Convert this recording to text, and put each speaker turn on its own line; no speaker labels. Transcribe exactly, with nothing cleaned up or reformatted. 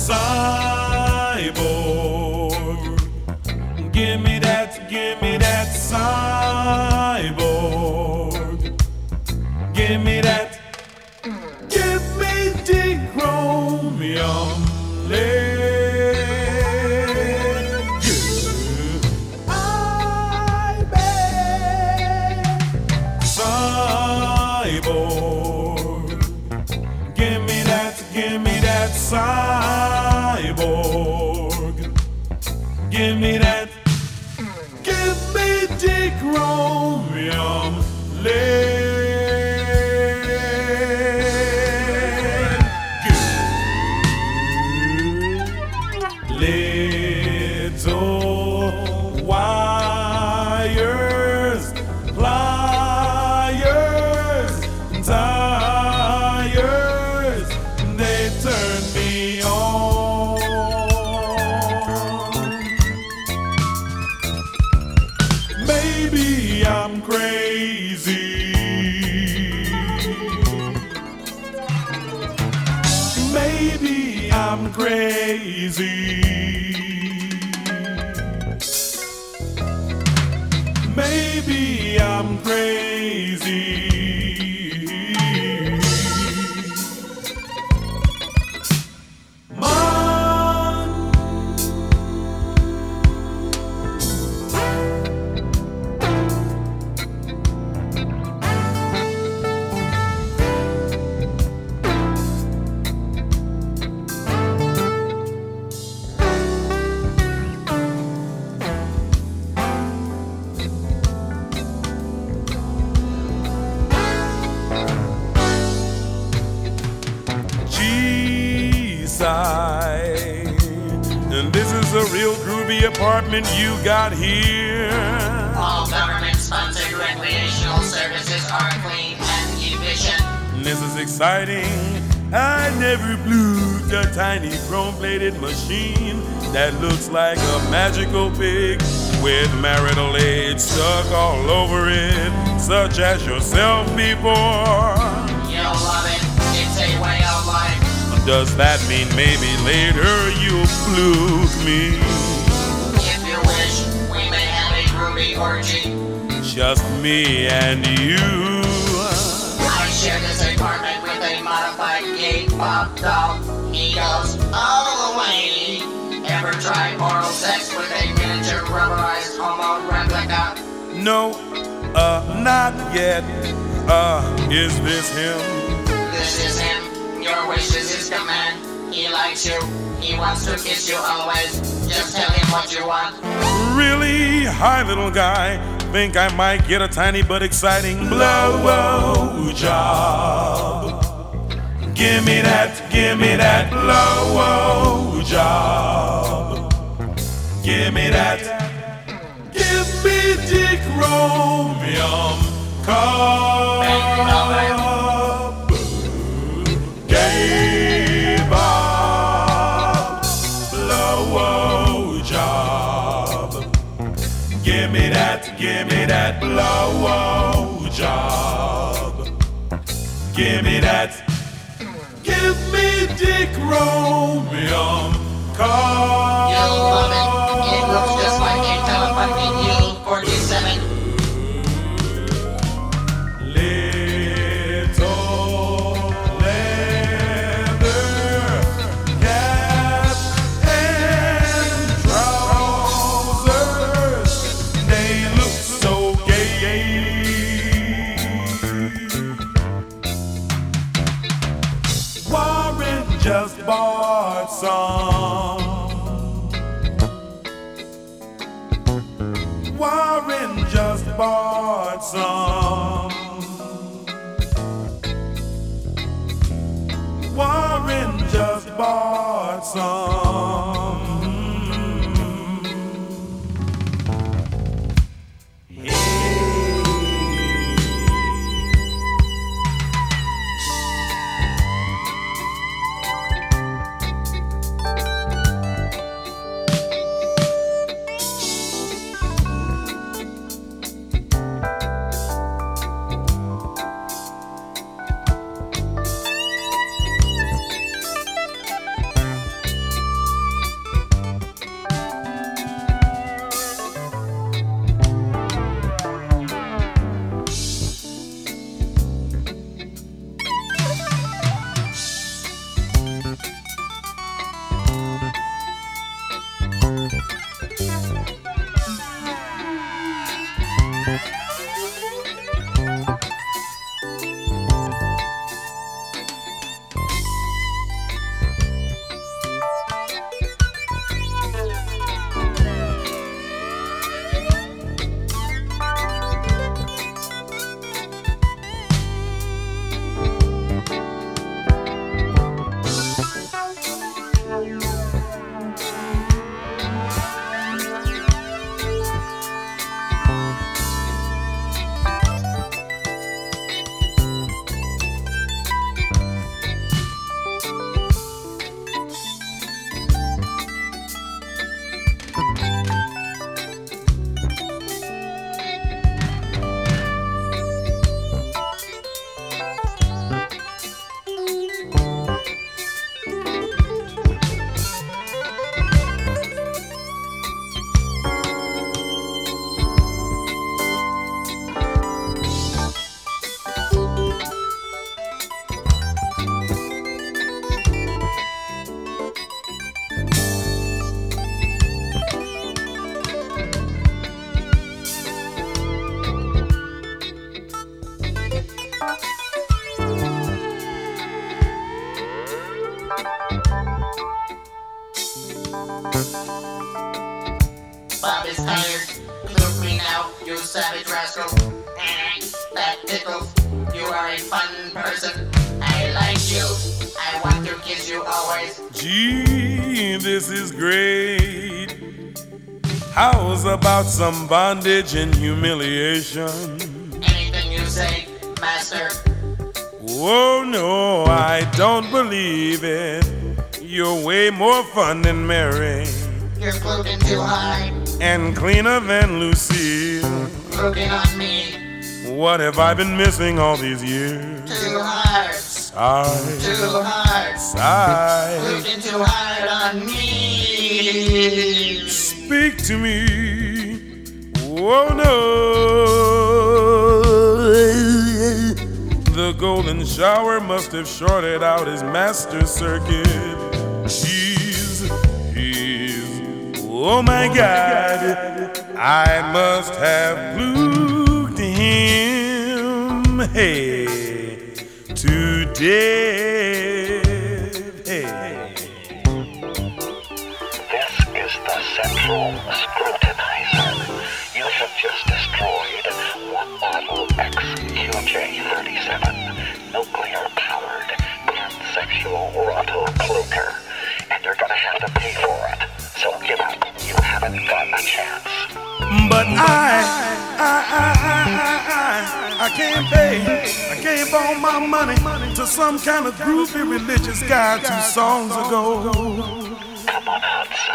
cyborg. Give me that, give me that cyborg. Give me that, give me the chromium lead. Cyborg, give me that, give me the chromium lead. Little wires, pliers, tires, they turn me on. Maybe I'm crazy. Maybe I'm crazy. Maybe I'm crazy. And this is a real groovy apartment you got here.
All government-sponsored recreational services are clean and efficient.
This is exciting. I never blew a tiny chrome-plated machine that looks like a magical pig with marital aid stuck all over it, such as yourself before.
You'll love it. It's a way of life.
Does that mean maybe later you'll fluke me?
If you wish, we may have a groovy orgy.
Just me and you.
I share this apartment with a modified gay pop doll. He goes all the way. Ever try oral sex with a miniature rubberized homo replica?
No, uh, not yet. Uh, is this him?
This is him. Your wish is his command. He likes you. He wants to kiss you always. Just tell him what you want.
Really? Hi, little guy. Think I might get a tiny but exciting blow job. Give me that, give me that blow job. Give me that. Give me the chromium cup. Gay Bob, blow job. Give me that, give me that blow job. Give me that. Give me the chromium cup.
You'll love it. It looks just like a telephone U forty-seven.
Just bought some. Warren just bought some. Warren just bought some.
Bob is tired. Look me now, you savage rascal. Eh, that tickles. You are a fun person. I like you. I want to kiss you always.
Gee, this is great. How's about some bondage and humiliation?
Anything you say, master.
Oh no, I don't believe it. You're way more fun than Mary.
You're floating too high.
And cleaner than Lucille.
Looking on me.
What have I been missing all these years?
Too hard.
Sigh.
Too hard.
Sigh.
Looking too hard on me.
Speak to me. Oh no. The golden shower must have shorted out his master circuit. He's, he's, oh my God, I must have fluked him. Hey, today. Hey.
This is the Central Scrutinizer. You have just destroyed one model X Q J thirty-seven, nuclear-powered pansexual rotocloaker, and you're gonna have to pay for it. So give up. You haven't got a chance.
But I, I, I, I, I, I can't pay. I gave all my money to some kind of groovy religious guy two songs ago.
Come on out,